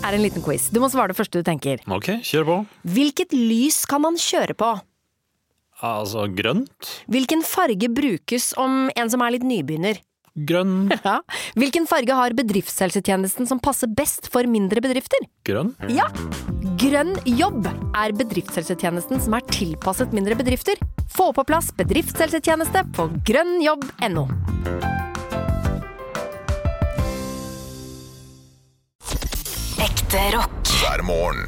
en liten quiz. Du må svare det første du tenker. Ok, kjør på. Hvilket lys kan man kjøre på? Altså, grønt. Hvilken farge brukes om en som litt nybegynner? Grønn. Ja. Hvilken farge har bedriftshelsetjenesten som passer best for mindre bedrifter? Grønn. Ja. Grønn jobb bedriftshelsetjenesten som tilpasset mindre bedrifter. Få på plass bedriftshelsetjeneste på grønnjobb.no. Ekte rock. Hver morgen.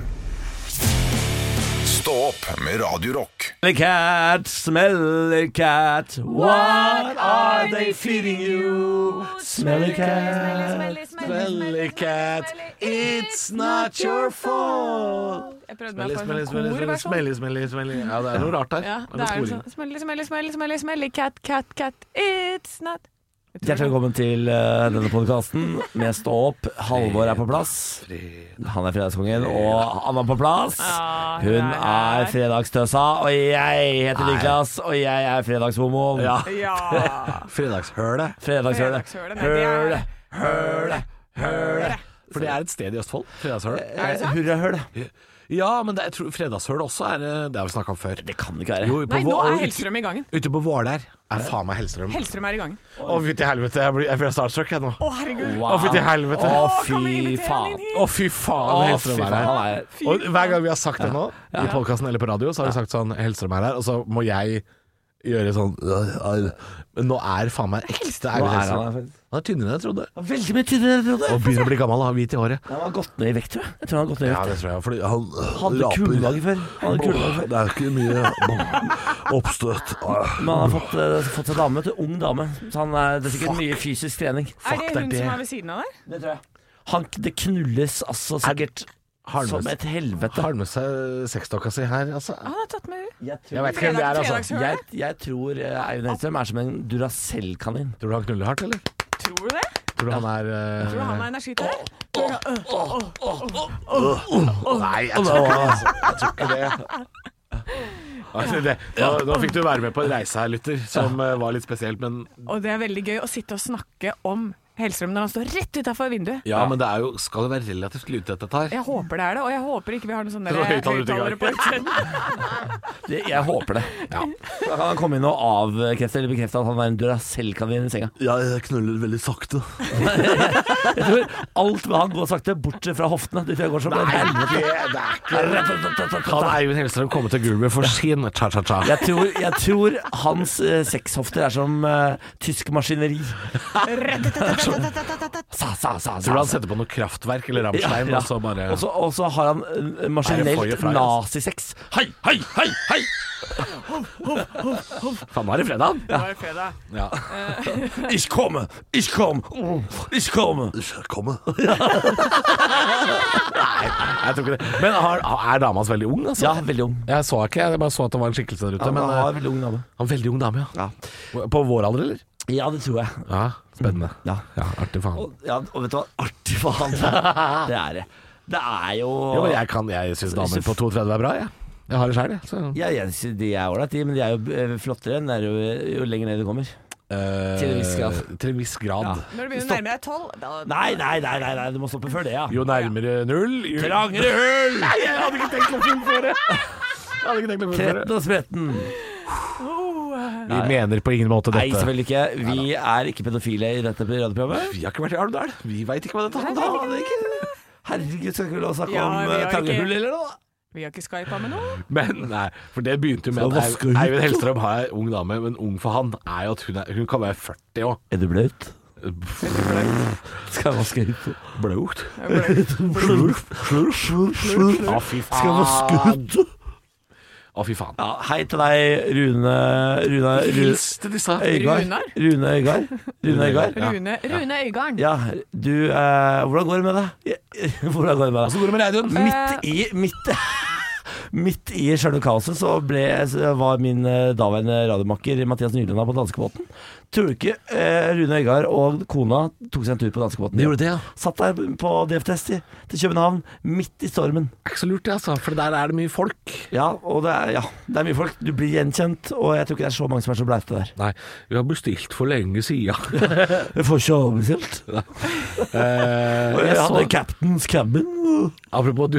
Stå opp med Radio Rock. Smelly cat, what are they feeding you? Smelly cat, smelly cat, it's not your fault. Jeg prøvde meg på en korversjon. Smelly. Ja, det noe rart der. Ja, det sånn smelly, cat, it's not. Hjertelig velkommen til denne podcasten med Stå opp. Halvor på plass. Han fredagskongen, og han på plass. Hun fredagstøsa, og jeg heter Niklas, og jeg fredagshomoen. Ja. Fredagshøle. Høle. For det et sted i Østfold, fredagshøl. Hurrahøl. Ja, men jeg tror fredagshøl også det har vi snakket om før. Det kan ikke være. Jo, Nei, nå Hellstrøm i gangen. Ute på Våler faen meg Hellstrøm. Hellstrøm i gangen. Å, fy til helvete, jeg blir starstruck jeg nå. Å, herregud. Wow. Å, fy til helvete. Fy faen. Å, fy faen, Hellstrøm her. Og hver gang vi har sagt det nå, i podcasten eller på radio, så har vi sagt sånn, Hellstrøm her, og så må jeg gjøre sånn. Men nå faen meg ekte Hellstrøm. Han tynnere enn jeg trodde. Veldig mye tynnere enn jeg trodde. Og begynner å bli gammel, har hvit i håret. Han har gått ned i vekt, tror jeg. Jeg tror han har gått ned i vekt. Ja, det tror jeg, fordi han hadde kuledager før. Det ikke mye oppstøt. Men han har fått seg dame, til ung dame. Så det er sikkert mye fysisk trening. Det hun som ved siden av der? Det tror jeg. Det knulles altså sikkert som et helvete. Har han med seg sexdokka si her, altså? Han har tatt med hun. Jeg vet ikke hvem det altså. Jeg tror Eivind Hellstrøm som en Duracell-kanin. Tror du han knuller hardt, eller? Tror du det? Tror du han Jeg tror han energitøy. Nei, jeg tror ikke det. Nå fikk du være med på en reise her, lytter, som var litt spesielt, men... Og det veldig gøy å sitte og snakke om Hellstrøm når han står rett utenfor vinduet. Ja, men det skal jo være relativt lydtett dette her. Jeg håper det det, og jeg håper ikke vi har noen sånne høyttalere på utsiden. Jeg håper det. Ja. Da kan han komme inn og avkrefte eller bekrefte at han en Duracell-kanin i senga. Ja, jeg knuller veldig sakte. Jeg tror alt med han går sakte, bort fra hoftene. Det tror jeg går som en helvete. Det kan Eivind Hellstrøm komme til gulvet for sin cha-cha-cha. Jeg tror hans sexhofter som tysk maskineri. Tror du han setter på noe kraftverk eller Rammstein og så bare... Og så har han maskinelt nazisex. Hei! Faen, nå det fredag. Nå det fredag. Ja. Ich komme. Nei, jeg tror ikke det. Men dama hans veldig ung, altså? Ja, veldig ung. Jeg så ikke, jeg bare så at det var en skikkelse der ute. Han var veldig ung dame. Han veldig ung dame, ja. På vår alder, eller? Ja, det tror jeg. Ja, spennende. Ja, artig faen. Og vet du hva? Artig faen. Det det. Det jo... Jo, men jeg synes damer på 32 bra, jeg. Jeg har det selv, jeg. Ja, de ålreit, men de jo flottere enn jo lenger ned du kommer. Til en viss grad. Ja. Når du begynner å nærme deg 12 Nei, du må stoppe før det, ja. Jo nærmere 0 Trangere hull. Jeg hadde ikke tenkt å fullføre. 13 og spretten. Vi mener på ingen måte dette. Nei, selvfølgelig ikke. Vi ikke pedofile i dette radioprogrammet. Vi har ikke vært i Almdal. Vi vet ikke hva dette handler om. Herregud, skal ikke vi lov snakke om tangehull eller noe? Vi har ikke skypet med noe. Men nei, for det begynte jo med at Eivind Hellstrøm har en ung dame, men ung for han jo at hun kan være 40 år. Er du blaut? Skal jeg vaske ut? Blaut? Å, fy faen. Skal jeg vaske ut? Å, fy faen. Ja, hei til deg, Rune Hils til disse Øygard. Rune Øygarden. Ja, du, hvordan går det med deg? Hvordan går det med deg? Hvordan går det med radioen? midt i selve kaoset så var min daværende radiomakker Mathias Nylund på danskebåten. Tror du ikke Rune Øygard og kona tok seg en tur på danskebåten? De gjorde det, ja. Satt der på DF-test til København, midt i stormen. Det er ikke så lurt det, altså, for der er det mye folk. Ja, og det er mye folk. Du blir gjenkjent, og jeg tror ikke det er så mange som er så bleite der. Nei, vi har bestilt for lenge siden. Jeg får ikke overbestilt. Jeg hadde Captain's Cabin. Apropos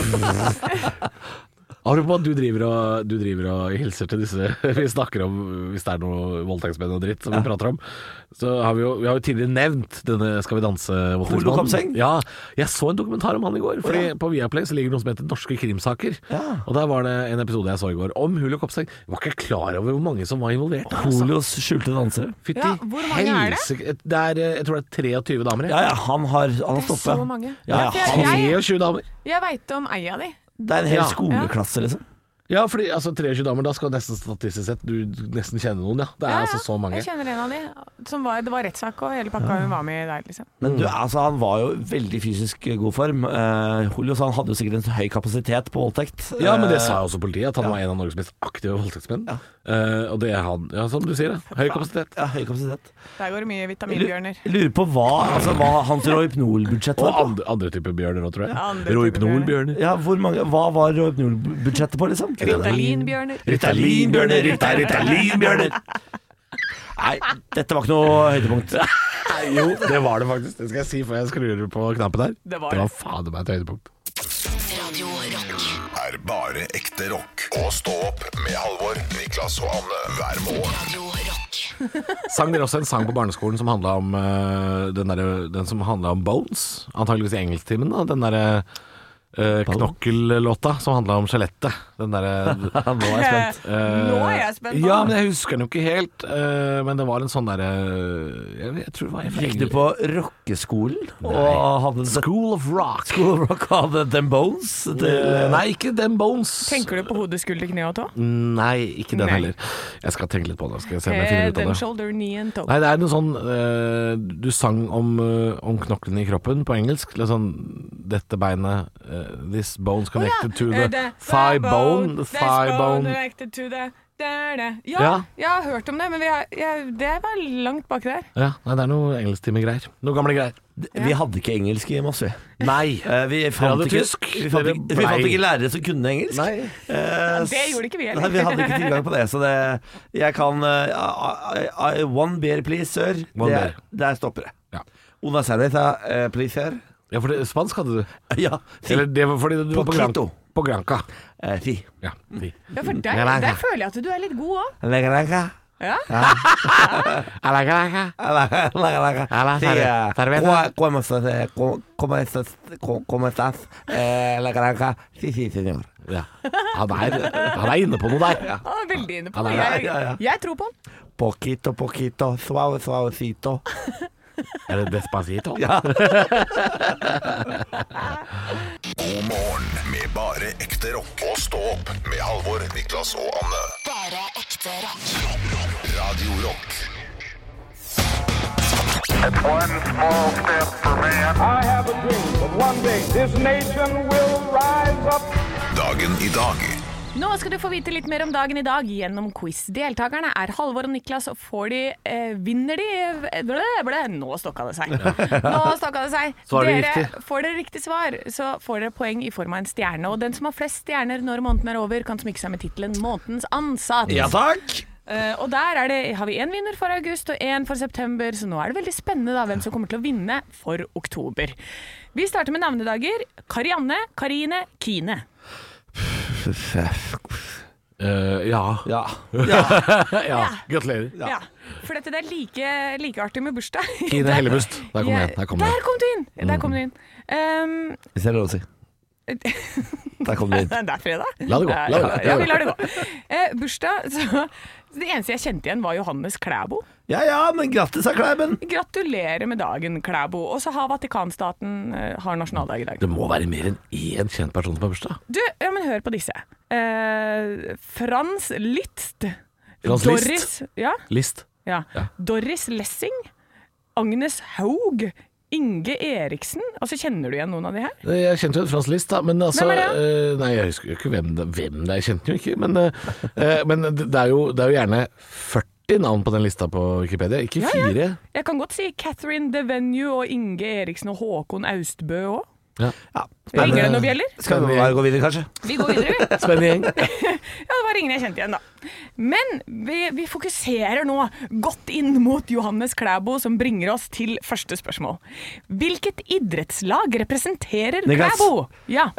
du driver og hilser til disse vi snakker om, hvis det er noe voldtektsmenn og dritt som vi prater om, så har vi har jo tidligere nevnt denne Skal vi danse Holo Kopseng? Ja, jeg så en dokumentar om han i går, fordi på Viaplay så ligger det noe som heter Norske krimsaker, og der var det en episode jeg så i går om Holo Kopseng. Jeg var ikke klar over hvor mange som var involvert. Holos skjulte dansere. Fytti hvor mange er det? Jeg tror det er 23 damer. Ja, han har stoppet. Det er så mange. Ja, for jeg 23 damer. vet om eia di. Det er en hel skoleklasse, liksom. Ja, fordi 23 damer, da skal nesten statistisk sett du nesten kjenne noen, ja. Det er altså så mange. Jeg kjenner en av de. Det var rettssak og hele pakka hun var med i der, liksom. Men han var jo veldig fysisk god form. Holios, han hadde jo sikkert en høy kapasitet på voldtekt. Ja, men det sa jo også politiet, at han var en av Norges mest aktive voldtektsmenn. Og det er han, som du sier, høy kapasitet. Ja, høy kapasitet. Der går det mye vitaminbjørner. Jeg lurer på hva hans Rohypnol-budsjett var på. Og andre typer bjørner også, tror jeg. Rohypnol-bjørner. Ja, hva var Rohypnol-budsjettet på, liksom? Ritalinbjørner. Ritalinbjørner. Nei, dette var ikke noe høydepunkt. Jo, det var det faktisk. Det skal jeg si før jeg skrur på knappen her. Det var fader meg et høydepunkt. Radio Rock. Er bare ekte rock. Og stå opp med Halvor, Niklas og Anne hver morgen. Radio Rock. Sang dere også en sang på barneskolen som handlet om den som handlet om Bones? Antageligvis i engelsktimen, da. Den derre knokkellåta som handla om skjelettet. Den derre Nå er jeg spent. Nå er jeg spent. Ja, men jeg husker den jo ikke helt. Men det var en sånn derre jeg tror det var Gikk du på rockeskolen? Og hadde School of Rock. School of Rock hadde Them Bones? Nei, ikke Them Bones. Tenker du på hode, skulder, kne og tå? Nei, ikke den Nei. heller. Jeg skal tenke litt på det. Skal jeg se om jeg finner ut Head av and det. shoulder, knee and toe. Nei, det er noe sånn du sang om knoklene i kroppen på engelsk. Litt sånn dette beinet this bone's connected to the thigh bone. The thigh bone. Connected to the Ja, Ja. jeg har hørt om det, men det var langt bak der. Ja, nei, det er noe engelsktime-greier. Noe gamle greier. Vi hadde ikke engelsk i Moss, vi. Nei. Vi fant hadde ikke, tysk. vi fant ikke, vi fant ikke lærere som kunne engelsk. Nei. Det gjorde ikke vi heller. Nei, vi hadde ikke tilgang på det. Så jeg kan one beer, please, sir. One beer. Der stopper det. Ja. Una cerveza, please, sir. Ja, for det, spansk hadde du. Ja, si. Eller det var fordi du var Poquito. på Granca. Si. Ja, si. Ja, for der føler jeg at du er litt god òg. Legaranca. Ja. ¿Cómo estás? La granja. Sí, señor. Ja. Han er inne på noe der. Han er veldig inne på Han det. er der, Jeg tror på han. Poquito, suavecito. Er det Despacito? Ja. God morgen med bare ekte rock. Og stå opp med Halvor, Niklas og Anne. Bare ekte rock. Radio Rock. It's one small step for man. I have a dream that one day this nation will rise up. Dagen i dag. Nå skal du få vite litt mer om dagen i dag gjennom quiz. Deltakerne er Halvor og Niklas, og vinner de Nå stokka det seg. Svarer Dere riktig. får dere riktig svar, så får dere poeng i form av en stjerne. Og den som har flest stjerner når måneden er over, kan smykke seg med tittelen Månedens ansatt. Ja, takk. Og der har vi en vinner for august og en for september, så nå er det veldig spennende da, hvem som kommer til å vinne for oktober. Vi starter med navnedager. Karianne, Karine, Kine. Ja. Ja. Ja. Gratulerer. Ja. For dette det er like artig med bursdag. Kine Hellebust. Der kom den. Der kom du inn. Hvis jeg lov å si. Der kom du inn. Det er fredag. La det gå. Ja, vi lar det gå. Bursdag, så det eneste jeg kjente igjen var Johannes Klæbo. Ja, men grattis av Kleiben. Gratulerer med dagen, Klæbo. Og så har Vatikanstaten har nasjonaldag i dag. Det må være mer enn én kjent person som har bursdag. Du, ja, men hør på disse. Frans Liszt. Frans Liszt? Doris, ja. List. Ja. Doris Lessing. Agnes Haug. Inge Eriksen, altså kjenner du igjen noen av de her? Jeg kjente jo et Frans List, da, men altså Hvem er nei, jeg husker jo ikke hvem det er. Jeg kjente jo ikke, men det er jo gjerne 40 navn på den lista på Wikipedia, ikke 4. Jeg kan godt si Catherine Devenue og Inge Eriksen og Håkon Austbø også. Ja. Ringer det noen bjeller? Skal vi bare gå videre, kanskje? Vi går videre, vi. Spennende gjeng. Ja, det var ingen jeg kjente igjen da. Men vi fokuserer nå godt inn mot Johannes Klæbo, som bringer oss til første spørsmål. Hvilket idrettslag representerer Niklas. Klæbo? Ja.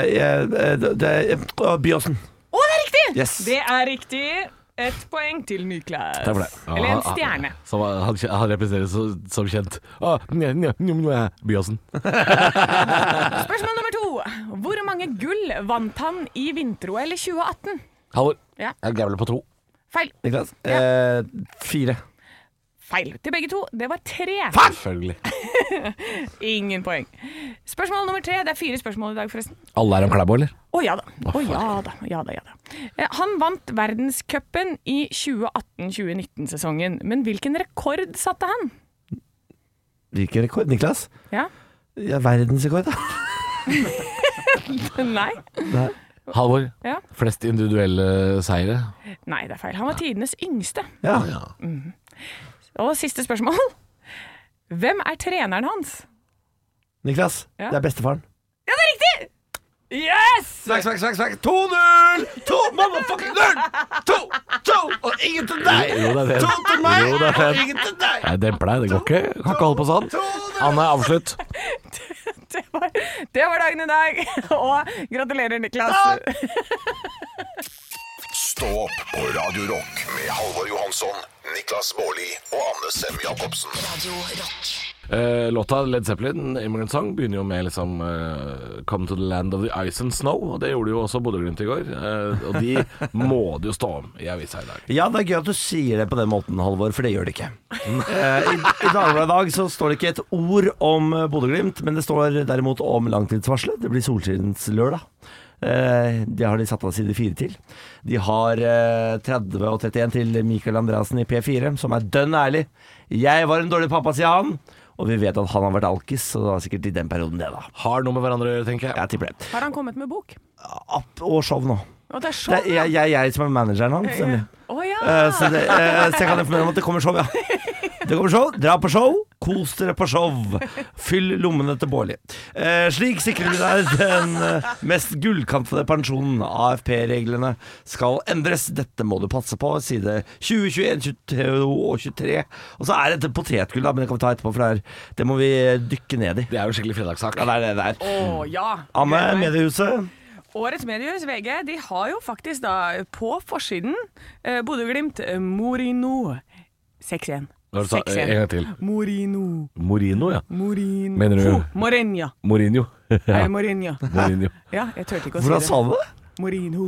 Byåsen. Å, det er riktig! Yes. Det er riktig. Et poeng til Niklas. Takk for det. Eller en stjerne. Som han representerer som kjent. Byåsen. Spørsmål nummer 2. Hvor mange gull vant han i vinter-OL i 2018? Halvor. Ja. Jeg gambler på 2. Feil. Niklas? 4. Feil til begge to. Det var 3. Selvfølgelig. Ingen poeng. Spørsmål nummer 3. Det er 4 spørsmål i dag, forresten. Alle er om Klæbo, eller? Å ja da. Han vant verdenscupen i 2018-2019-sesongen. Men hvilken rekord satte han? Hvilken rekord, Niklas? Ja? Verdensrekord, da. Nei. Halvor. Ja. Flest individuelle seire. Nei, det er feil. Han var tidenes yngste. Ja. Og siste spørsmål. Hvem er treneren hans? Niklas, Ja. det er bestefaren. Ja, det er riktig! Yes! Svekk. 2-0! 2 motherfucking 0! 2 og ingen til deg! Jo, det er det. 2 til meg Jo, det er og det. ingen til deg! Jeg demper deg, det går ikke. Kan ikke holde på sånn. Anne, avslutt. Det var dagen i dag. Og gratulerer, Niklas. Stå opp på Radio Rock med Halvor Johansson, Niklas Baarli og Anne Sem Jacobsen. Radio Rock. Låta Led Zeppelin, Immigrant Song, begynner jo med liksom Come to the land of the ice and snow. Og det gjorde jo også Bodø-Glimt i går. Og de må det jo stå om i avisa i dag. Ja, det er gøy at du sier det på den måten, Halvor, for det gjør det ikke. I Dagbladet i dag så står det ikke et ord om Bodø-Glimt, men det står derimot om langtidsvarselet. Det blir solskinslørdag. Det har de satt av side 4 til. De har 30 og 31 til Mikael Andreasen i P4, som er dønn ærlig. Jeg var en dårlig pappa, sier han. Og vi vet at han har vært alkis, så det var sikkert i den perioden det da. Har noe med hverandre å gjøre, tenker jeg. Jeg tipper det. Har han kommet med bok? Og show nå. Og det er show, Det er jeg som er manageren hans, nemlig. Å ja. Så jeg kan informere om at det kommer show, ja. Det kommer show, dra på show, kos dere på show. Fyll lommene til Baarli. Slik sikrer vi deg den mest gullkantede pensjonen. AFP-reglene skal endres. Dette må du passe på. Side 20, 21, 22 og 23. Og så er det et potetgull, da, men det kan vi ta etterpå, for det må vi dykke ned i. Det er jo skikkelig fredagssak. Ja, det er det der. Å ja. Anne, Gleder meg. Mediehuset. Årets mediehus, VG, de har jo faktisk da på forsiden Bodø-Glimt Mourinho 6-1. Hva var det du sa? 6-1. En gang til. Morino, ja. Mourinho. Mener du? Mourinho. Mourinho. Eller Mourinho. Mourinho. Ja, jeg tørte ikke å si Hvordan det. sa du det? Mourinho.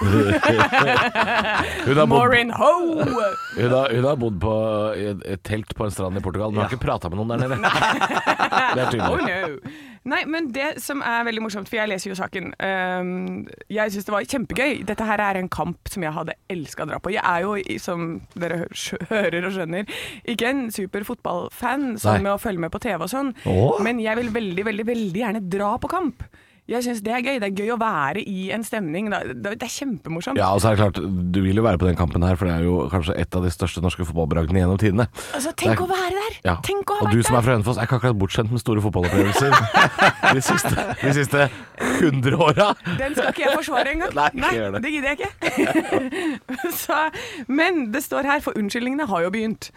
Hun har bodd, Mourinho. hun har bodd på et telt på en strand i Portugal, men har ikke pratet med noen der nede. Det er Oh tydelig. no. Nei, men det som er veldig morsomt, for jeg leser jo saken, jeg synes det var kjempegøy. Dette her er en kamp som jeg hadde elsket å dra på. Jeg er jo, som dere hører og skjønner, ikke en super fotballfan, sånn Nei. med å følge med på TV og sånn, Åh. men jeg vil veldig, veldig, veldig gjerne dra på kamp. Jeg synes det er gøy. Det er gøy å være i en stemning. Det er kjempemorsomt. Ja, og så er det klart, du vil jo være på den kampen her, for det er jo kanskje et av de største norske fotballbragdene gjennom tidene. Altså, tenk å være der! Ja. Tenk å ha Og du vært som er der! fra Hønefoss er ikke akkurat bortskjemt med store fotballopplevelser de siste 100 åra. Den skal ikke jeg forsvare engang. Nei, ikke gjør det. Det gidder jeg ikke. Så, men det står her, for unnskyldningene har jo begynt.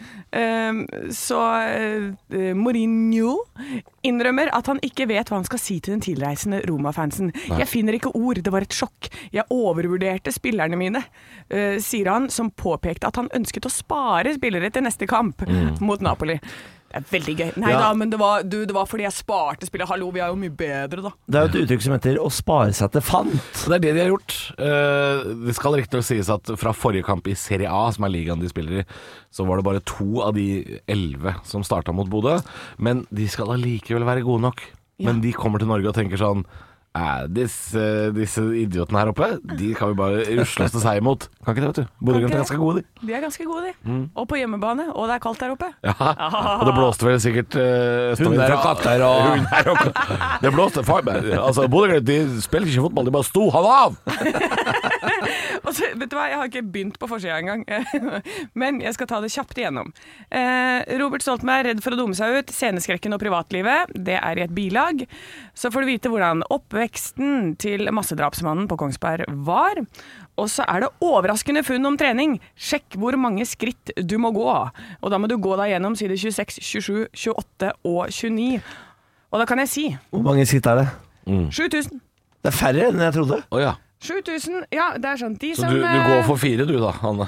Mourinho innrømmer at han ikke vet hva han skal si til den tilreisende Roma-fansen. Jeg finner ikke ord, det var et sjokk. Jeg overvurderte spillerne mine, sier han, som påpekte at han ønsket å spare spillere til neste kamp mot Napoli. Det er veldig gøy. Nei Ja. da, men det var fordi jeg sparte spillet. Hallo, vi er jo mye bedre da. Det er jo et uttrykk som heter å spare seg til fant. Så det er det de har gjort. Det skal riktig sies at fra forrige kamp i Serie A, som er ligaen de spiller i, så var det bare 2 av de 11 som startet mot Bodø. Men de skal allikevel være gode nok. Men de kommer til Norge og tenker sånn, Disse idiotene her oppe, de kan vi bare rusle oss til seier mot. Kan ikke det, vet du. Bodø-Glimt er ganske gode, de. De er ganske gode, de. Og på hjemmebane, og det er kaldt der oppe. Ja, og det blåste vel sikkert Hunder og katter og Det blåste, altså Bodø-Glimt, de spiller ikke fotball, de bare sto han av! Og så, vet du hva, jeg har ikke begynt på forsida engang, men jeg skal ta det kjapt igjennom. Robert Stoltenberg er redd for å dumme seg ut, sceneskrekken og privatlivet, det er i et bilag. Så får du vite hvordan oppveksten til massedrapsmannen på Kongsberg var. Og så er det overraskende funn om trening. Sjekk hvor mange skritt du må gå. Og da må du gå deg gjennom side 26, 27, 28 og 29. Og da kan jeg si Hvor mange skritt er det? 7000. Det er færre enn jeg trodde. Ja. 7000, ja, det er sånn de Så som du går for 4 du da, Hanne?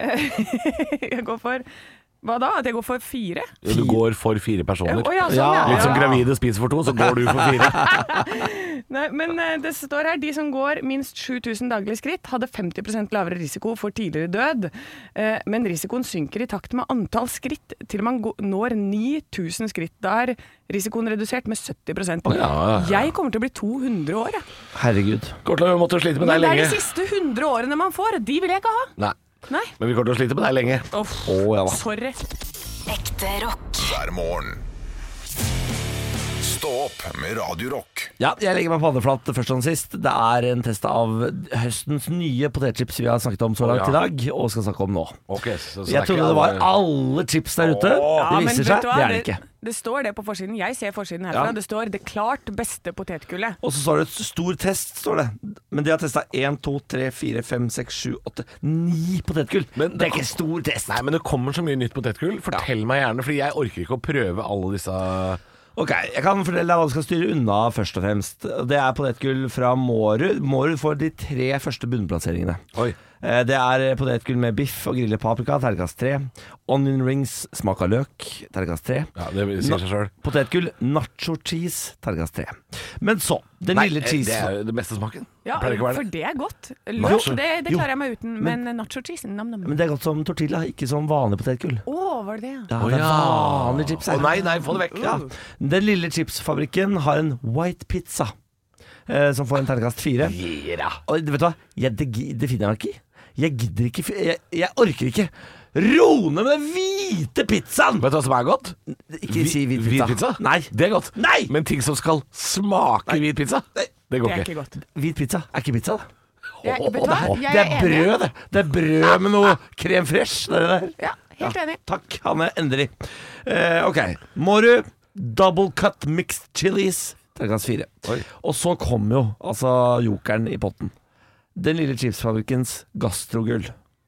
Jeg går for hva da? At jeg går for 4? Ja, du går for 4 personer. Ja, sånn, ja. Litt som gravide spiser for 2, så går du for 4. Nei, men det står her, de som går minst 7000 daglige skritt hadde 50% lavere risiko for tidligere død, men risikoen synker i takt med antall skritt til man når 9000 skritt. Da er risikoen redusert med 70%. Jeg kommer til å bli 200 år, jeg. Herregud. Kortla, vi måtte slite med deg Men det lenge. er de siste 100 årene man får, de vil jeg ikke ha. Nei. Men vi kommer til å slite med deg lenge. Ja da. Sorry. Ekte rock. hver morgen. Stå opp med Radio Rock. Ja, jeg legger meg paddeflat først og sist. Det er en test av høstens nye potetchips vi har snakket om så langt i dag, og skal snakke om nå. Okay, så jeg trodde det var alle chips der ute. Det viser seg, det er det ikke. Det står det på forsiden. Jeg ser forsiden herfra. Det står 'det klart beste potetgullet'. Og så står det 'stor test', står det. Men de har testet 1, 2, 3, 4, 5, 6, 7, 8, 9 potetgull. Men det er ikke stor test. Nei, men det kommer så mye nytt potetgull. Fortell meg gjerne, fordi jeg orker ikke å prøve alle disse. Ok, jeg kan fortelle deg hva du skal styre unna først og fremst. Det er potetgull fra Mårud. Mårud får de 3 første bunnplasseringene. Oi. Det er potetgull med biff og grillet paprika, terningkast 3. Onion rings, smak av løk, terningkast 3. Ja, det sier seg selv. Potetgull, nacho cheese, terningkast 3. Men så, den lille cheese. Det er jo det beste smaken. Ja, Det pleier ikke å være for det. det er godt. Løk, det klarer jeg meg uten, men nacho cheese, nam-nam. Men det er godt som tortilla, ikke som vanlig potetgull. Var det det? Ja, det er vanlig chips her. Nei, få det vekk. Ja. Den lille chipsfabrikken har en white pizza som får en terningkast 4. Og vet du hva? Det finner jeg ikke i. Jeg gidder ikke, jeg orker ikke roe ned med den hvite pizzaen. Vet du hva som er godt? Ikke si hvit pizza. Hvit pizza? Nei. Det er godt. Nei. Men ting som skal smake hvit pizza, det går Det er ikke. ikke godt. Hvit pizza er ikke pizza, da. Vet du hva? Jeg Det er enig. brød, det. Det er brød med noe crème fresh. Det der. Ja, helt enig. Takk, Hanne. Endelig. Ok. Mårud, double cut mixed chilies. Terningkast 4. Oi. Og så kommer jo altså jokeren i potten. Den lille chipsfabrikkens gastrogull.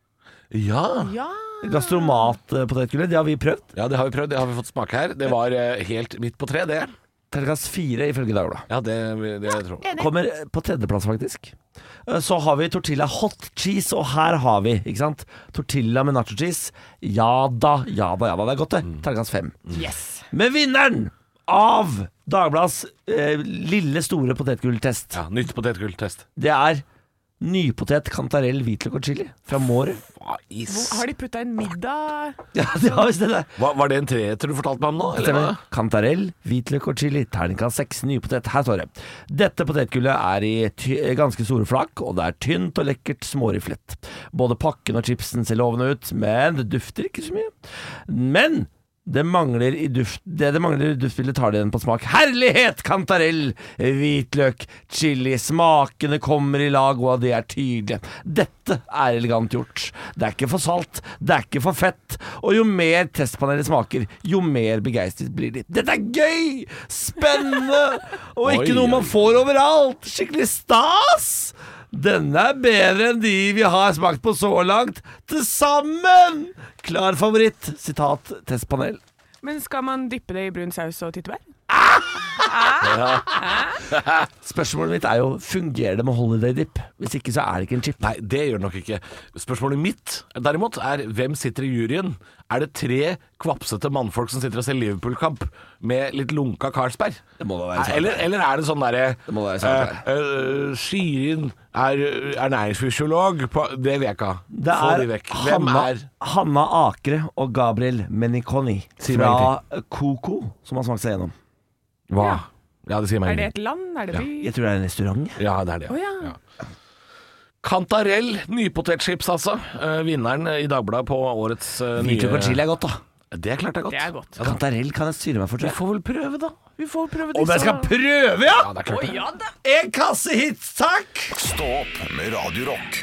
Ja. Ja. Gastromatpotetgullet, det har vi prøvd. Ja, det har vi prøvd. Det har vi fått smake her. Det var helt midt på 3, det. Terningkast 4 ifølge Dagbladet. Ja, det jeg tror jeg. Kommer på 3.-plass, faktisk. Så har vi tortilla hot cheese, og her har vi, ikke sant, tortilla med nacho cheese. Ja da, det er godt det. Terningkast 5. Yes. Men vinneren av Dagbladets lille store potetgulltest, Ja, nytt potetgulltest. det er nypotet, kantarell, hvitløk og chili fra Mårud. Har de putta inn middag? Ja, det har visst det. Var det en treetter du fortalte meg om nå? Eller? Stemmer. Kantarell, hvitløk og chili, terningkast 6, nypotet. Her står det: dette potetgullet er i ganske store flak, og det er tynt og lekkert småriflett. Både pakken og chipsen ser lovende ut, men det dufter ikke så mye. Men det mangler i duftbildet, tar det igjen på smak. Herlighet! Kantarell, hvitløk, chili. Smakene kommer i lag, og det er tydelig. Dette er elegant gjort. Det er ikke for salt, det er ikke for fett. Og jo mer testpanelet smaker, jo mer begeistret blir de. Dette er gøy! Spennende! Og ikke noe man får overalt. Skikkelig stas! Denne er bedre enn de vi har smakt på så langt. Til sammen! Klar favoritt. Sitat testpanel. Men skal man dyppe det i brun saus og tyttebær? Spørsmålet mitt er jo, fungerer det med holiday dip? Hvis ikke så er det ikke en chip. Nei, det gjør det nok ikke. Spørsmålet mitt derimot er: hvem sitter i juryen? Er det 3 kvapsete mannfolk som sitter og ser Liverpool-kamp med litt lunka Carlsberg? Det må da være sant. Eller er det sånn derre Det må være sant. Shirin er næringsfysiolog på, det vet jeg ikke. Det Få de er vekk. Hvem er Hanna Akre og Gabriel Meniconi Si meg fra Coco som har smakt seg gjennom. Hva? Ja, det sier meg Er det ingenting. et land? Er det by? Jeg tror det er en restaurant. Ja, det er det. Å ja. Ja. Kantarell, nypotetchips altså. Vinneren i Dagbladet på årets Hvitløk og chili er godt, da. Det er klart det er godt. Det er godt. Kantarell kan jeg styre meg for, tror Vi jeg. får vel prøve, da. Om jeg skal prøve, ja! Ja, det er klart det. Ja da. En kasse hits, takk! Stå opp med Radio Rock.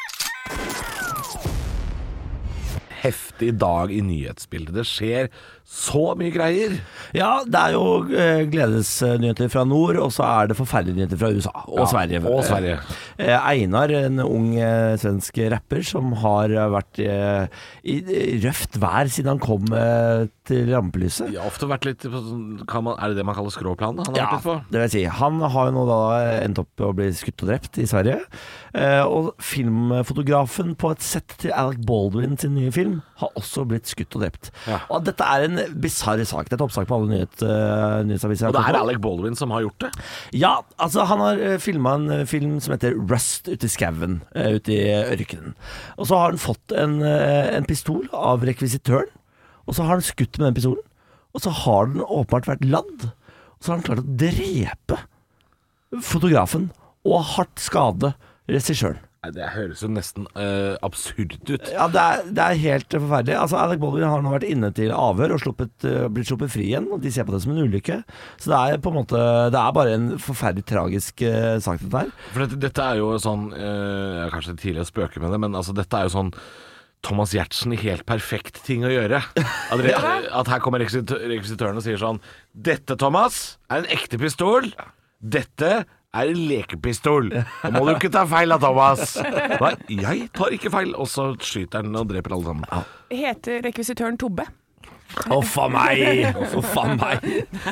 Heftig dag i nyhetsbildet. Det skjer så mye greier. Ja, det er jo gledesnyheter fra nord, og så er det forferdelige nyheter fra USA og Sverige. Og Sverige. Einar, en ung svensk rapper som har vært i røft vær siden han kom til rampelyset. Jeg har ofte vært litt på sånn, er det man kaller skråplan? Han har Ja, vært litt på. det vil jeg si. Han har jo nå da endt opp å bli skutt og drept i Sverige. Og filmfotografen på et sett til Alec Baldwin sin nye film har også blitt skutt og drept. Ja. Og dette er en bizarr sak. Det er et oppsak på alle nyhetsaviser. Og det er Alec Baldwin som har gjort det. Ja, altså han har filma en film som heter Rust ute i skauen, ute i ørkenen. Og så har han fått en pistol av rekvisitøren, og så har han skutt med den pistolen. Og så har den åpenbart vært ladd. Og så har han klart å drepe fotografen og hardt skade regissøren. Nei, det høres jo nesten absurd ut. Ja, det er helt forferdelig. Altså, Alec Baldwin har nå vært inne til avhør og blitt sluppet fri igjen, og de ser på det som en ulykke. Så det er på en måte, det er bare en forferdelig tragisk sak, dette her. For dette er jo sånn kanskje tidlig å spøke med det, men altså, dette er jo sånn Thomas Giertsen i helt perfekt ting å gjøre. At her kommer rekvisitøren og sier sånn: dette, Thomas, er en ekte pistol. Dette er en lekepistol. Da må du ikke ta feil av Thomas. Nei, jeg tar ikke feil. Og så skyter han og dreper alle sammen. Heter rekvisitøren Tobbe? Uff a meg! Uff a meg!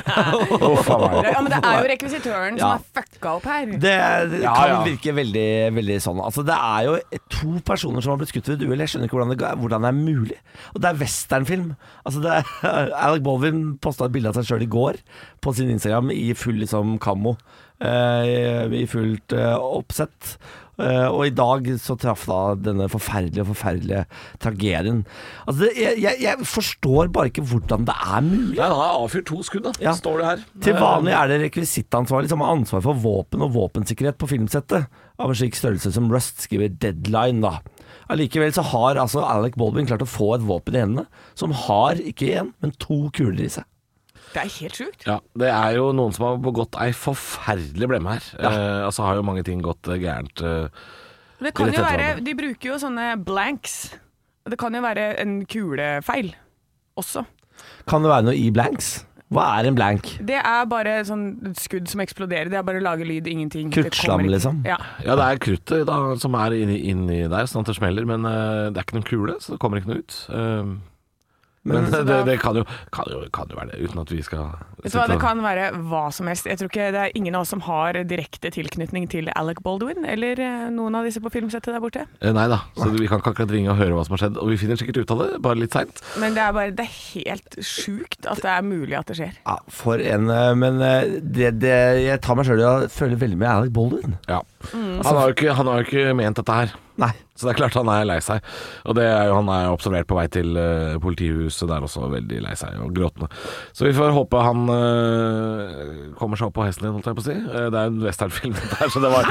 Ja, men det er jo rekvisitøren som Ja. har fucka opp her. Det Ja, kan ja. virke veldig, veldig sånn. Altså, det er jo 2 personer som har blitt skutt ved et uhell. Jeg skjønner ikke hvordan det er mulig. Og det er westernfilm. Altså, Alec Baldwin posta et bilde av seg sjøl i går på sin Instagram i full liksom kammo. I fullt oppsett. Og i dag så traff da denne forferdelige tragedien. Altså jeg forstår bare ikke hvordan det er mulig. Nei, han har avfyrt 2 skudd, da. Ja. Står det her. Til vanlig er det rekvisittansvarlig som har ansvar for våpen og våpensikkerhet på filmsettet av en slik størrelse som Rust, skriver Deadline da. Allikevel så har altså Alec Baldwin klart å få et våpen i hendene som har ikke 1, men 2 kuler i seg. Det er helt sjukt. Ja, det er jo noen som har begått ei forferdelig blemme her. Altså har jo mange ting gått gærent. Det kan Rett jo etter være, hverandre. de bruker jo sånne blanks. Det kan jo være en kulefeil også. Kan det være noe i blanks? Hva er en blank? Det er bare sånn skudd som eksploderer. Det er bare å lage lyd, ingenting. Det Kruttslam, kommer ikke- liksom? Ja. Ja, det er kruttet da, som er inni der, sånn at det smeller. Men det er ikke noen kule, så det kommer ikke noe ut. Men det kan jo være det, uten at vi skal Vet du hva, det kan være hva som helst. Jeg tror ikke det er ingen av oss som har direkte tilknytning til Alec Baldwin, eller noen av disse på filmsettet der borte. Nei da, så vi kan ikke akkurat ringe og høre hva som har skjedd. Og vi finner sikkert ut av det, bare litt seint. Men det er helt sjukt at det er mulig at det skjer. Ja, for en Men jeg tar meg sjøl i å føle veldig med Alec Baldwin. Ja. Han har jo ikke ment dette her. Nei. Så det er klart han er lei seg. Og han er observert på vei til politihuset der også, veldig lei seg og gråtende. Så vi får håpe han kommer seg opp på hesten din, holdt jeg på å si. Det er en westernfilm der, så det var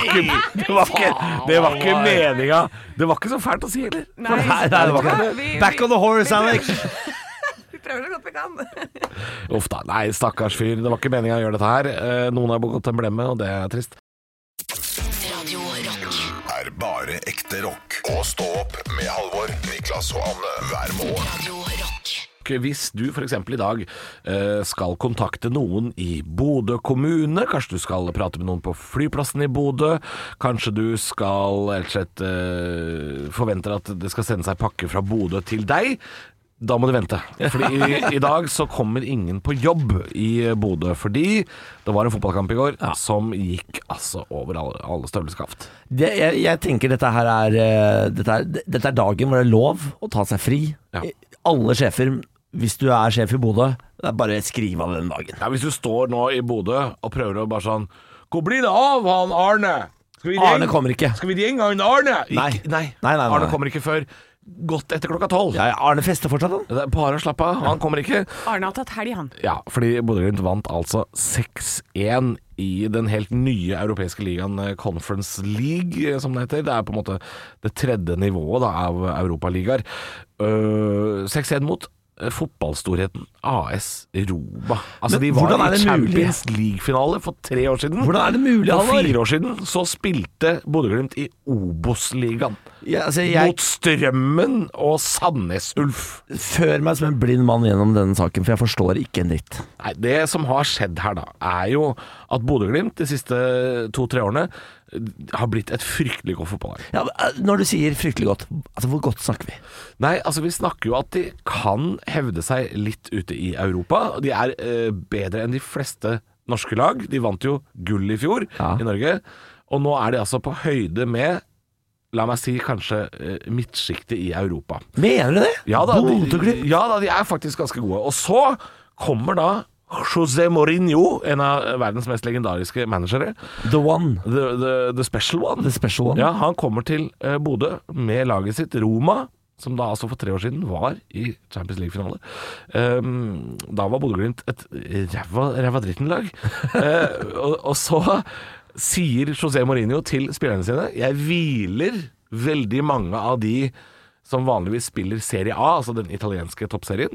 ikke meninga. Det var ikke så fælt å si heller. Nei, det var ikke det. Back on the horse, Alex! Vi prøver så godt vi kan. Uff da. Nei, stakkars fyr. Det var ikke meninga å gjøre dette her. Noen har begått en blemme, og det er trist. Radio Rock. Er bare ekte rock. Og stå opp med Halvor, Niklas og Anne hver morgen. Radio Rock. Hvis du for eksempel i dag skal kontakte noen i Bodø kommune, kanskje du skal prate med noen på flyplassen i Bodø, kanskje du skal rett og slett forventer at det skal sende seg pakke fra Bodø til deg, da må du vente. Fordi i dag så kommer ingen på jobb i Bodø, fordi det var en fotballkamp i går som gikk altså over alle støvleskaft. Jeg tenker dette er dagen hvor det er lov å ta seg fri. Ja. Alle sjefer, hvis du er sjef i Bodø, det er bare skriv av den dagen. Ja, hvis du står nå i Bodø og prøver å bare sånn: hvor blir det av han Arne? Arne kommer ikke. Skal vi ringe han Arne? Nei. Nei. Nei. Arne kommer ikke før godt etter klokka 12. Ja, Arne fester fortsatt, han. Det er bare å slappe av, han kommer ikke. Arne har tatt helg, han. Ja, fordi Bodø/Glimt vant altså 6-1 i den helt nye europeiske ligaen Conference League, som det heter. Det er på en måte det tredje nivået da, av Europaligaer. 6-1 mot fotballstorheten AS Roma. Altså, de var i Champions League-finale for 3 år siden. Hvordan er det mulig, For 4 år siden så spilte Bodø/Glimt i Obos-ligaen. Ja, altså, Mot Strømmen og Sandnes Ulf. Før meg som en blind mann gjennom denne saken, for jeg forstår ikke en dritt. Nei, det som har skjedd her da, er jo at Bodø/Glimt de siste 2-3 årene har blitt et fryktelig godt fotballag. Ja, når du sier fryktelig godt, altså hvor godt snakker vi? Nei, altså vi snakker jo at de kan hevde seg litt ute i Europa. De er bedre enn de fleste norske lag. De vant jo gull i fjor i Norge. Og nå er de altså på høyde med, la meg si, kanskje midtsjiktet i Europa. Mener du det? Ja da, de er faktisk ganske gode. Og så kommer da José Mourinho, en av verdens mest legendariske managere. The one. The special one. The special one. Ja, han kommer til Bodø med laget sitt Roma, som da altså for 3 år siden var i Champions League-finale. Da var Bodø/Glimt et ræva dritten-lag. og så sier José Mourinho til spillerne sine: jeg hviler veldig mange av de som vanligvis spiller Serie A, altså den italienske toppserien,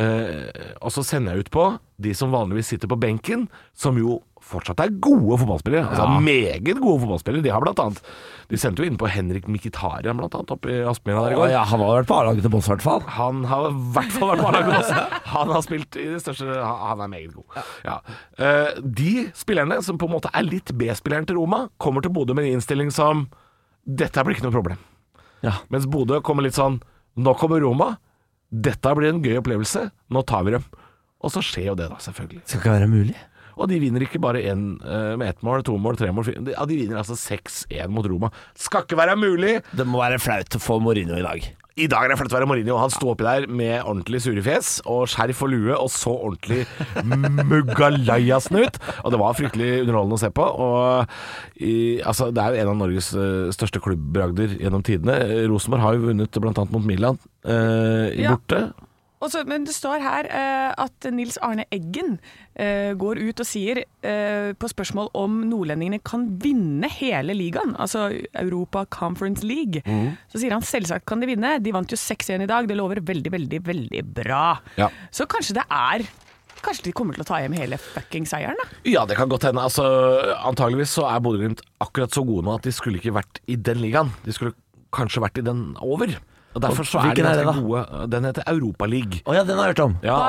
og så sender jeg ut på de som vanligvis sitter på benken, som jo fortsatt er gode fotballspillere. Altså meget gode fotballspillere. De har blant annet, de sendte jo inn på Henrik Mkhitaryan blant annet opp i Aspmyra der i går. Ja, han har vært på A-laget til Boss i hvert fall. Han har i hvert fall vært på A-laget til Boss. Han har spilt i det største, han er meget god. Ja. De spillerne som på en måte er litt B-spilleren til Roma, kommer til Bodø med en innstilling som dette blir ikke noe problem. Ja. Mens Bodø kommer litt sånn, nå kommer Roma, dette blir en gøy opplevelse, nå tar vi dem. Og så skjer jo det da, selvfølgelig. Skal ikke være mulig. Og de vinner ikke bare med 1 mål, 2 mål, 3 mål, 4. Ja, de vinner altså 6-1 mot Roma. Skal ikke være mulig. Det må være flaut å få Mourinho i dag. I dag er det flaut å være Mourinho. Han sto oppi der med ordentlig surefjes og skjerf og lue og så ordentlig mugalajasen ut. Og det var fryktelig underholdende å se på. Og altså, det er jo en av Norges største klubbbragder gjennom tidene. Rosenborg har jo vunnet blant annet mot Milan borte. Også, men det står her at Nils Arne Eggen går ut og sier på spørsmål om nordlendingene kan vinne hele ligaen, altså Europa Conference League. Så sier han selvsagt kan de vinne. De vant jo 6-1 i dag. Det lover veldig, veldig, veldig bra. Ja. Så kanskje de kommer til å ta hjem hele fucking seieren da? Ja, det kan godt hende. Altså, antageligvis så er Bodø/Glimt akkurat så gode nå at de skulle ikke vært i den ligaen. De skulle kanskje vært i den over. Og derfor så er de ganske gode. Den heter Europa League. Ja, den har jeg hørt om. Ja,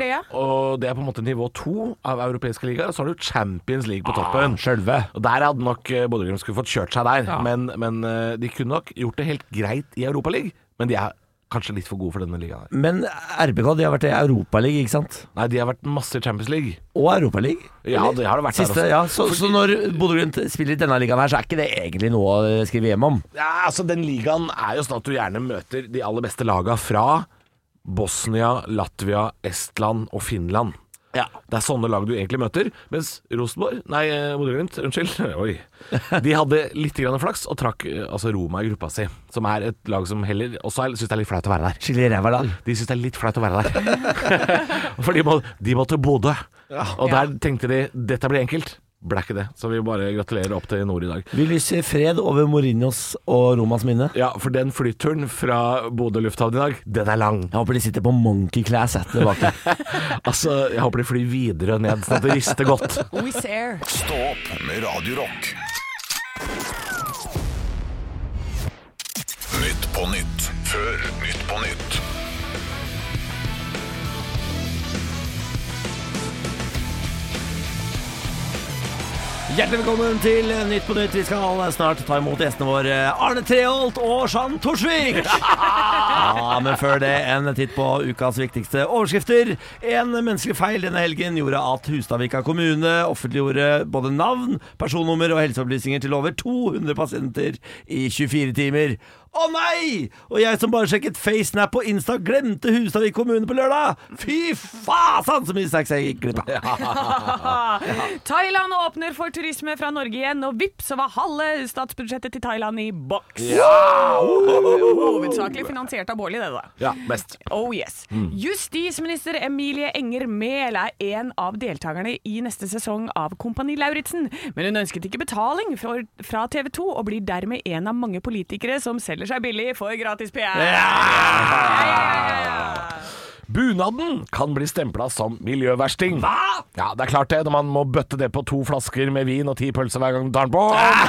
og det er på en måte nivå 2 av europeiske ligaer. Og så har du Champions League på toppen. Selve. Og der hadde nok Bodø/Glimt skulle fått kjørt seg der. Ja. Men de kunne nok gjort det helt greit i Europa League. Men de er kanskje litt for gode for denne ligaen. Men RBK, de har vært i Europaliga, ikke sant? Nei, de har vært masse i Champions League. Og Europaliga? Ja, det har det vært siste, der også. Ja, så når Bodø/Glimt spiller i denne ligaen her, så er ikke det egentlig noe å skrive hjem om? Ja, altså den ligaen er jo sånn at du gjerne møter de aller beste lagene fra Bosnia, Latvia, Estland og Finland. Ja. Det er sånne lag du egentlig møter. Mens Bodø/Glimt, oi. De hadde litt grann flaks og trakk altså Roma i gruppa si, som er et lag som heller også synes det er litt flaut å være der. Skikkelig ræva lag. De synes det er litt flaut å være der. For de må til Bodø. Og der tenkte de dette blir enkelt. Ble ikke det, så vi bare gratulerer opp til nord i dag. Vi lyser fred over Mourinhos og Romas minne. Ja, for den flyturen fra Bodø lufthavn i dag, den er lang. Jeg håper de sitter på Monkey Class tilbake. Altså, jeg håper de flyr videre ned, sånn at det rister godt. Wizz Air. Stå opp med Radio Rock. Nytt på nytt før Nytt på nytt. Hjertelig velkommen til Nytt på Nytt. Vi skal snart ta imot gjestene våre Arne Treholt og Jean Torsvik. Ja, men før det en titt på ukas viktigste overskrifter. En menneskelig feil denne helgen gjorde at Hustadvika kommune offentliggjorde både navn, personnummer og helseopplysninger til over 200 pasienter i 24 timer. Å nei! Og jeg som bare sjekket FaceNap på Insta glemte Husavik kommune på lørdag. Fy faen, så mye snacks jeg gikk glipp av. Thailand åpner for turisme fra Norge igjen, og vips, så var halve statsbudsjettet til Thailand i boks. Hovedsakelig finansiert av Bårli, det da. Ja, mest. Oh yes. Justisminister Emilie Enger Mehl er en av deltakerne i neste sesong av Kompani Lauritzen, men hun ønsket ikke betaling fra TV 2 og blir dermed en av mange politikere som selger seg billig for gratis PR. Bunaden kan bli stemplet som miljøversting. Hva? Ja, det er klart det, når man må bøtte det på 2 flasker med vin og 10 pølser hver gang du tar den på.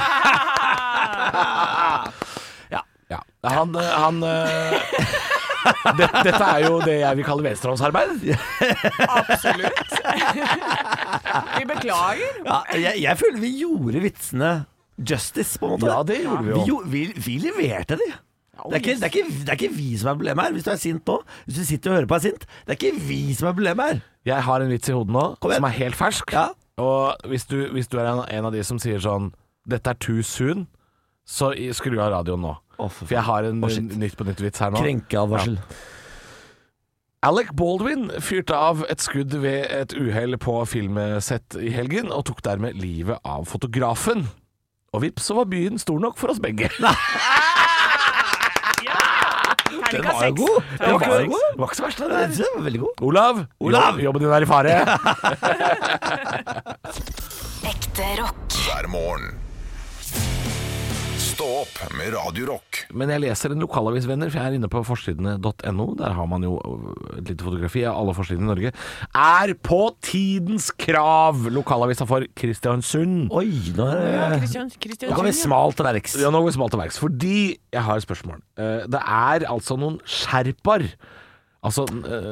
Dette er jo det jeg vil kalle venstrehåndsarbeid. Absolutt. Vi beklager. Ja, jeg føler vi gjorde vitsene justice, på en måte. Ja, det gjorde vi jo. Vi leverte de. Det er ikke vi som er problemet her. Hvis du er sint nå, hvis du sitter og hører på og er sint, det er ikke vi som er problemet her. Jeg har en vits i hodet nå som er helt fersk. Ja. Og hvis du er en av de som sier sånn dette er too soon, så skru av radioen nå. For jeg har en nytt på nytt vits her nå. Krenkeadvarsel. Alec Baldwin fyrte av et skudd ved et uhell på filmsett i helgen og tok dermed livet av fotografen. Og vips, så var byen stor nok for oss begge. Den var jo god. Den var ikke så verst. Den var veldig god. Olav. Jobben din er i fare. Ekte rock. hver morgen. Stå opp med Radio Rock. Men jeg leser en lokalavisvenner, for jeg er inne på forsidene.no. Der har man jo et lite fotografi av alle forsidene i Norge. Er på tidens krav lokalavisa for Kristiansund. Oi, nå går vi smalt til verks. Ja, nå går vi smalt til verks, fordi jeg har et spørsmål. Det er altså noen sherpaer, altså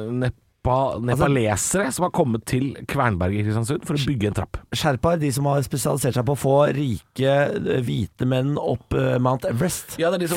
nepalesere som har kommet til Kvernberg i Kristiansund for å bygge en trapp. Sherpaer, de som har spesialisert seg på å få rike, hvite menn opp Mount Everest. Ja, det er de som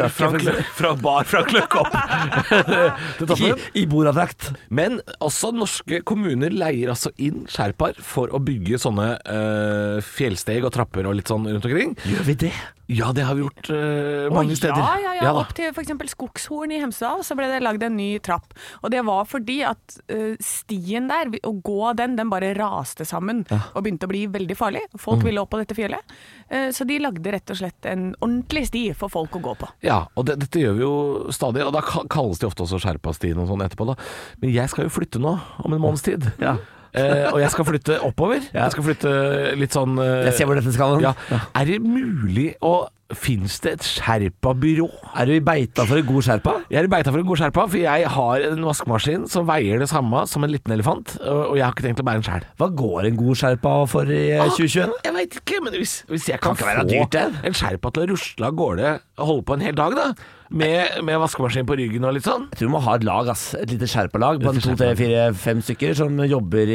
Frank Løkke opp. I Boradrakt. Men også norske kommuner leier altså inn sherpaer for å bygge sånne fjellsteg og trapper og litt sånn rundt omkring. Gjør vi det? Ja, det har vi gjort mange steder. Ja, opp til for eksempel Skogshorn i Hemsedal så ble det lagd en ny trapp. Og det var fordi at stien der, å gå den bare raste sammen og begynte å bli veldig farlig. Folk ville opp på dette fjellet. Så de lagde rett og slett en ordentlig sti for folk å gå på. Ja, og dette gjør vi jo stadig, og da kalles de ofte også Sherpa-stien og sånn etterpå da. Men jeg skal jo flytte nå, om en måneds tid. Ja. Og jeg skal flytte oppover. Jeg skal flytte litt sånn Jeg ser hvor dette skal. Ja. Er det mulig finnes det et Sherpa-byrå? Er du i beita for en god Sherpa? Jeg er i beita for en god Sherpa, for jeg har en vaskemaskin som veier det samme som en liten elefant, og jeg har ikke tenkt å bære den selv. Hva går en god Sherpa for i 2021? Jeg vet ikke, men hvis jeg kan ikke være få dyrt, en Sherpa til å rusle av gårde og holde på en hel dag da, med vaskemaskin på ryggen og litt sånn. Jeg tror du må ha et lag, et lite Sherpa-lag på 2, 3, 4, 5 stykker som jobber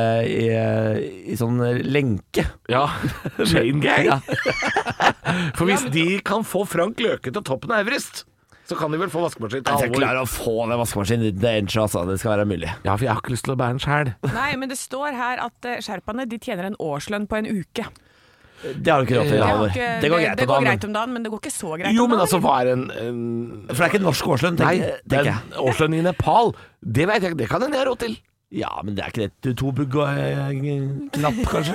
i sånn lenke. Ja, chain gang. Ja. For hvis de kan få Frank Løke til toppen av Everest, så kan de vel få vaskemaskin til Jeg Halvor. klarer å få den vaskemaskinen. Det skal være mulig. Ja, for jeg har ikke lyst til å bære den selv. Nei, men det står her at sherpaene de tjener en årslønn på en uke. Det har du ikke råd til, Halvor. Det går greit om dagen, men det går ikke så greit jo, om dagen. Men altså, hva er en For det er ikke en norsk årslønn, Nei, tenker jeg. Årslønn i Nepal, det vet jeg, det kan jeg ha råd til. Ja, men det er ikke det. 2 bugg og knapp, kanskje.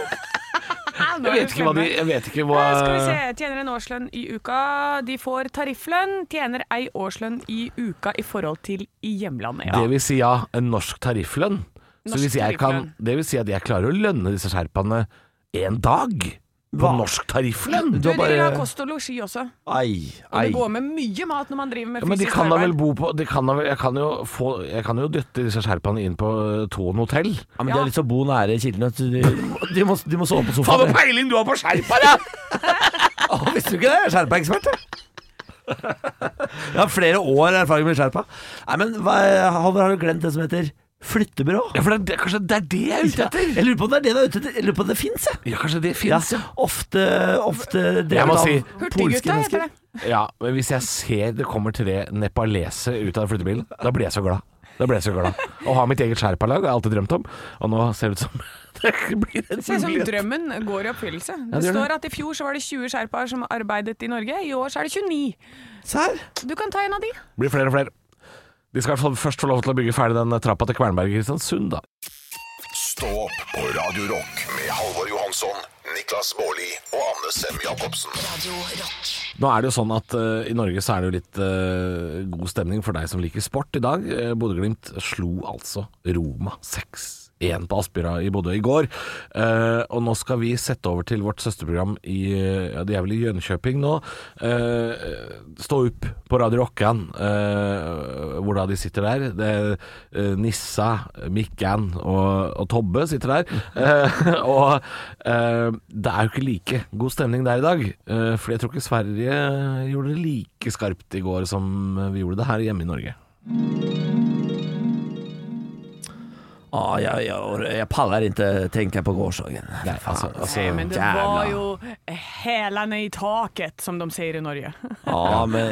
Jeg vet ikke hva Skal vi se, tjener en årslønn i uka. De får tarifflønn, tjener ei årslønn i uka i forhold til i hjemlandet. Ja. Det vil si, en norsk tarifflønn. Så det vil si at jeg klarer å lønne disse sherpaene en dag på norsk tarifflønn. Du driver av kost og losji også. Og det går med mye mat når man driver med fysisk arbeid. Men de kan da vel bo på Jeg kan jo døtte disse sherpaene inn på Thon hotell. Ja, men de har lyst til å bo nære kildene. De må sove på sofaen. Faen, hvor peiling du har på sherpaer, ja! Visste du ikke det? Jeg er sherpa-ekspert, jeg har flere år erfaring med sherpa. Nei, men Halvor, har du glemt det som heter flyttebyrå? Ja, for kanskje det er det jeg er ute etter. Jeg lurer på om det er det du er ute etter. Jeg lurer på om det finnes, jeg. Ja, kanskje det finnes, ja. Ofte drevet av polske mennesker. Ja, men hvis jeg ser det kommer 3 nepalese ut av flyttebilen, da blir jeg så glad. Å ha mitt eget sherpa-lag har jeg alltid drømt om. Og nå ser det ut som blir en Det ser ut som mulighet. drømmen går i oppfyllelse. det Det gjør står at i fjor så var det 20 sherpaer som arbeidet i Norge. I år så er det 29. Serr? Du kan ta en av de. Blir flere og flere. De skal i hvert fall først få lov til å bygge ferdig den trappa til Kvernberg i Kristiansund, da. Stå opp på Radio Rock med Halvor Johansson, Niklas Baarli og Anne Sem Jacobsen. Radio Rock. Nå er det jo sånn at i Norge så er det jo litt god stemning for deg som liker sport i dag. Bodø-Glimt slo altså Roma 6-1 på Aspmyra i Bodø i går. Og nå skal vi sette over til vårt søsterprogram i det er vel i Jönköping nå. Stå opp på Radio Rockan, hvor da de sitter der. Det er Nissa, Mikkan og Tobbe sitter der. Og det er jo ikke like god stemning der i dag, for jeg tror ikke Sverige gjorde det like skarpt i går som vi gjorde det her hjemme i Norge. Jag pallar inte tänka på gårdagen. Nej, alltså, Men det var jo hälarna i taket, som de säger i Norge. Ja, men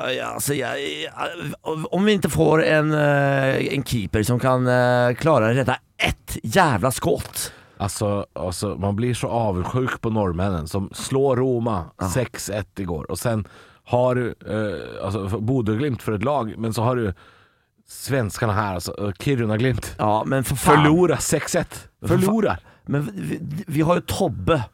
om vi inte får en keeper som kan klara att rädda ett jävla skott. Alltså, man blir så avundsjuk på norrmännen som slår Roma 6-1 igår. Och sen har du Bodø-Glimt för ett lag, men så har du svenskarna här, alltså Kiruna-Glimt. Ja, men för fan. Förlora 6-1. Förlorar. Men vi har ju Tobbe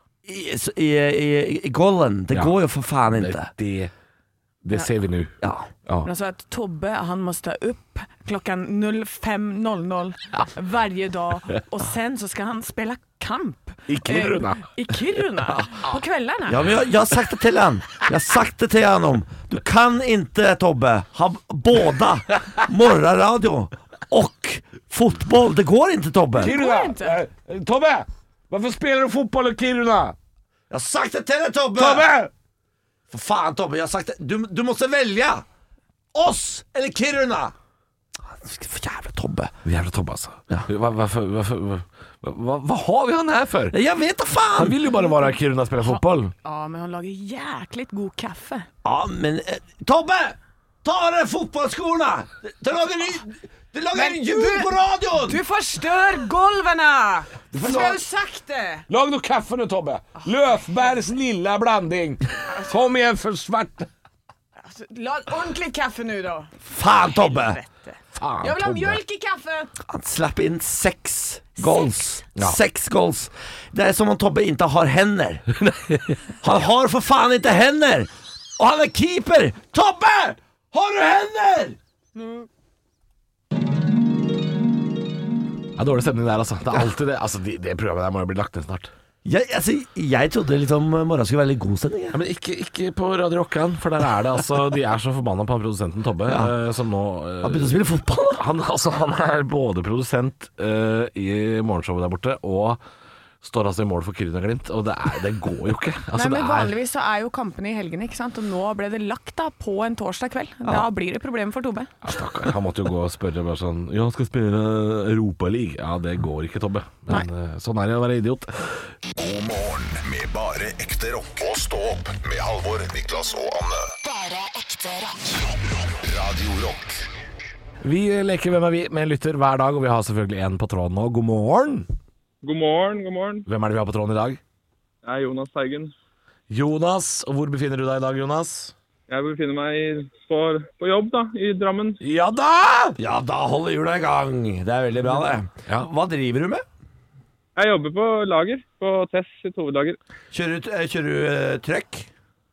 i gollen. Det går ju för fan inte. Det ser vi nu. Ja. Men alltså att Tobbe, han måste upp klockan 05.00 varje dag och sen så ska han spela kamp I Kiruna. I Kiruna på kvällarna. Ja, men jag har sagt det till han. Jag har sagt det till honom. Du kan inte, Tobbe, ha båda morgonradio och fotboll. Det går inte, Tobbe. Kiruna! inte. Tobbe! Varför spelar du fotboll i Kiruna? Jag har sagt det till dig, Tobbe. Tobbe! För fan, Tobbe, jag har sagt det. Du måste välja oss eller Kiruna. För jävla Tobbe. Jävla Tobbe alltså. Ja. Vad har vi han här för? Jag vet inte fan. Han vill ju bara vara i Kiruna och spela fotboll. Ja, men han lagar jäkligt god kaffe. Ja, men Tobbe! Ta den fotbollsskorna! Du lagar en ljud på radion! Du förstör golvarna! Vad har jag sagt det? Lag nu kaffe nu, Tobbe. Löfbergs lilla blandning. Kom igen för svart. Alltså, lag ordentligt kaffe nu då. Fan, Tobbe! Helvete. Fan, Jag vill ha Tobbe. mjölk i kaffe. Han slapp in 6 goals. 6 goals. Det är som om Tobbe inte har händer. Han har för fan inte händer. Och han är keeper. Tobbe! Har du händer? Ja, dårlig stemning der, altså. Det er alltid det. Altså, det programmet der må jo bli lagt ned snart. Jeg trodde liksom morgen skulle være litt god stemning. Ja, men ikke på Radio Rockan, for der er det altså de er så forbanna på han produsenten Tobbe, som nå Han begynte å spille fotball. Han er både produsent i morgenshowet der borte og står altså i mål for Kiruna-Glimt, og det går jo ikke. Altså, Nei, men vanligvis så er jo kampene i helgene, ikke sant? Og nå ble det lagt da på en torsdag kveld. Da blir det problemer for Tobbe. Ja, stakkar. Han måtte jo gå og spørre bare sånn Ja, skal spille Europaliga. Ja, det går ikke, Tobbe. Men sånn er det å være idiot. God morgen med bare ekte rock. Og stå opp med Halvor, Niklas og Anne. Bare ekte rock. Radio Rock. Vi leker Hvem er vi med en lytter hver dag, og vi har selvfølgelig en på tråden nå. God morgen. God morgen, god morgen. Hvem er det vi har på tråden i dag? Jeg er Jonas Teigen. Jonas. Og hvor befinner du deg i dag, Jonas? Jeg befinner meg på jobb da, i Drammen. Ja da! Ja, da holder hjula i gang. Det er veldig bra, det. Ja. Hva driver du med? Jeg jobber på lager, på Tess sitt hovedlager. Kjører du trøkk?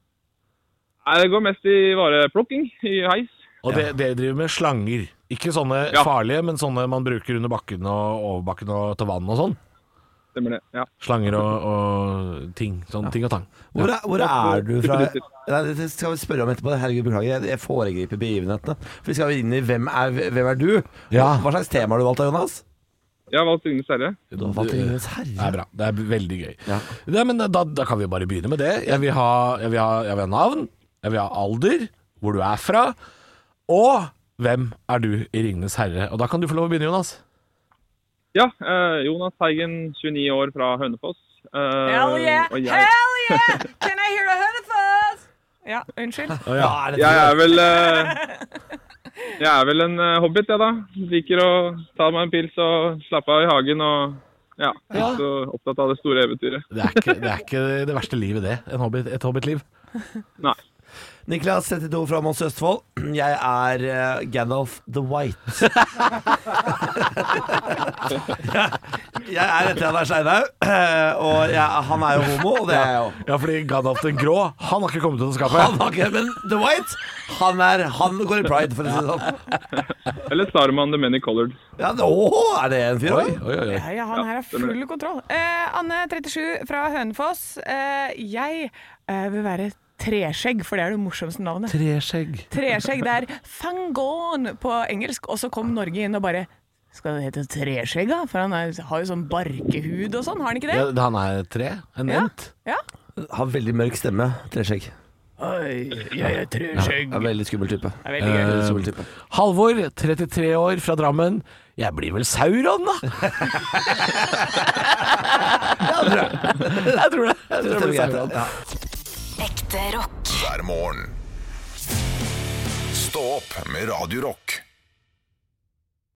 Nei, det går mest i vareplukking, i heis. Og det driver med slanger. Ikke sånne farlige, men sånne man bruker under bakken og over bakken og til vann og sånn. Stemmer det, ja. Slanger og ting. Sånn ting og tang. Hvor er du fra? Nei, det skal vi spørre om etterpå. Herregud, beklager. Jeg foregriper begivenhetene. For vi skal inn i hvem er du? Ja. Hva slags tema har du valgt, Jonas? Jeg har valgt Ringenes Herre. Du har valgt Ringenes Herre. Det er bra. Det er veldig gøy. Ja. Men da kan vi bare begynne med det. Jeg vil ha navn. Jeg vil ha alder. Hvor du er fra. Og hvem er du i Ringenes Herre? Og da kan du få lov å begynne, Jonas. Ja, Jonas Teigen, 29 år fra Hønefoss. Hell yeah! og jeg- Hell yeah! Can I hear a Hønefoss? Ja, unnskyld. Jeg er vel en hobbit, jeg da. Liker å ta meg en pils og slappe av i hagen og Ja, ikke så opptatt av det store eventyret. Det er ikke det verste livet det, et hobbitliv. Nei. Niklas, 32 fra Mons Østfold. Jeg er Gandalf the White. Jeg er etter han er Steinhaug, og han er jo homo, og det er jeg jo. Ja, fordi Gandalf den grå, han har ikke kommet ut av skapet. Han har ikke, men The White, han går i pride, for å si det sånn. Eller Saruman the Many Colored. Ja, er det en fyr også? Oi. Ja, han her har full kontroll. Anne, 37 fra Hønefoss. Jeg vil være Treskjegg, for det er det morsomste navnet. Treskjegg, det er Fangorn på engelsk, og så kom Norge inn og bare skal det hete Treskjegg da? For han har jo sånn barkehud og sånn, har han ikke det? Ja, han er tre, en ent. Ja. Har veldig mørk stemme, Treskjegg. Oi, jeg er Treskjegg. Ja, veldig skummel type. Veldig gøy. Halvor, 33 år fra Drammen. Jeg blir vel Sauron, da. Jeg tror det. Jeg blir Sauron. Ja. Ekte rock. hver morgen. Stå opp med Radio Rock.